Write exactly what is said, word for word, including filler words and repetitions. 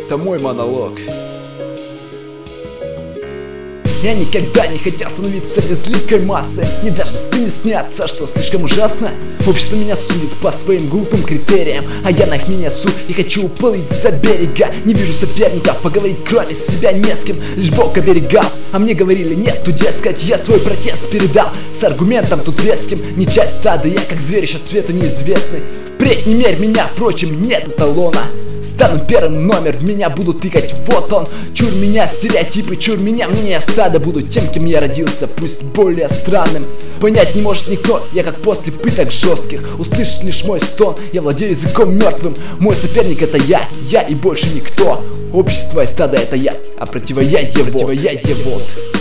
это мой монолог. Я никогда не хотел становиться безликой массой. Мне даже стыдно снятся, что слишком ужасно. Общество меня судит по своим глупым критериям, а я на их не несу и хочу уплыть за берега. Не вижу соперников, поговорить кроме себя не с кем. Лишь Бог оберегал, а мне говорили нет, тут дескать я свой протест передал. С аргументом тут веским, не часть стада, я как зверь еще свету неизвестный. Впредь не мерь меня, впрочем, нет эталона. Стану первым номер, в меня будут тыкать, вот он. Чур меня стереотипы, чур меня мнение стада. Буду тем, кем я родился, пусть более странным. Понять не может никто, я как после пыток жестких. Услышишь лишь мой стон, я владею языком мертвым. Мой соперник это я, я и больше никто. Общество и стадо это я, а противоядие вот, противоядие вот.